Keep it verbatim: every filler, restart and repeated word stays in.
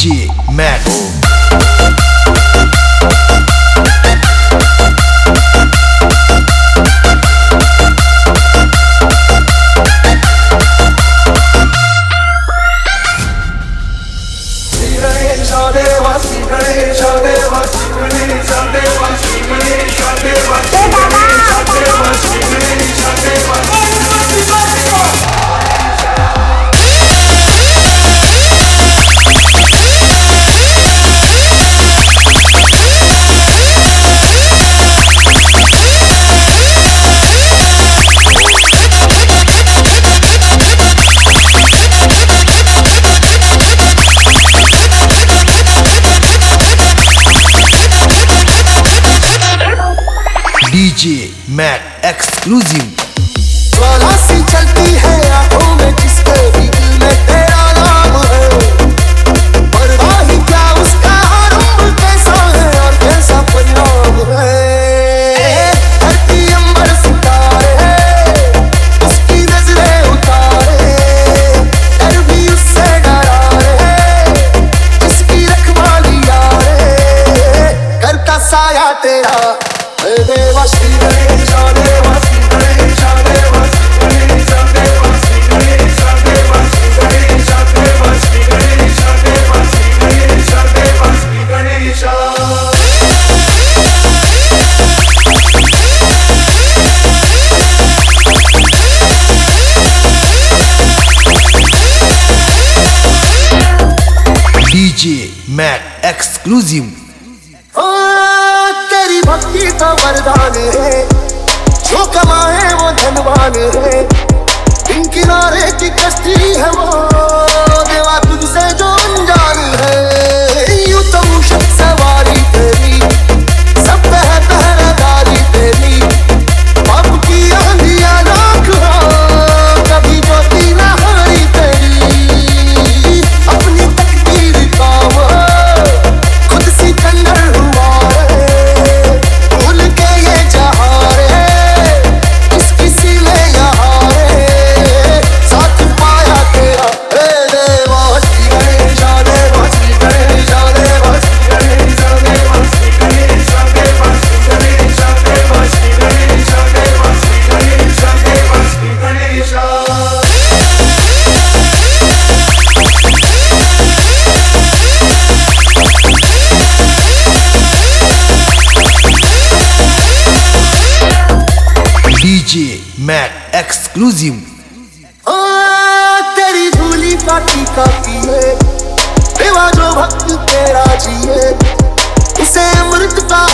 DJ Mac DJ Mac exclusive. ज्वाला सी चलती है आंखों में जिसके भी दिल में तेरा नाम है, परवाह ही क्या उसका रंग कैसा है और कैसा परिणाम है। धरती अंबर सितारे उसकी नजरें उतारे, डर भी उससे डरा रे इसकी रखवाली यारे, करता साया तेरा देवा श्री गणेश देवा श्री गणेश देवा श्री गणेश देवा श्री गणेश देवा श्री गणेश देवा श्री गणेश देवा श्री गणेश देवा Shri Ganesh. DJ Mac exclusive. तेरी भक्ति तो वरदान है, जो कमाए वो धनवान है, इन किनारे की कश्ती है वो देवा तुझसे जो अनजान है। यूं तो मुश्किल सवारी तेरी सब पे है पहरेदारी तेरी, बाप की आंधियां लाख हो कभी ज्योति ना हारी तेरी, अपनी तकदीर का वो खुद सी कंडर हुआ डीजे मैक एक्सक्लूसिव। तेरी धूली काटी काटी है देवा जो भक्त तेरा जिए, इसे अमृत का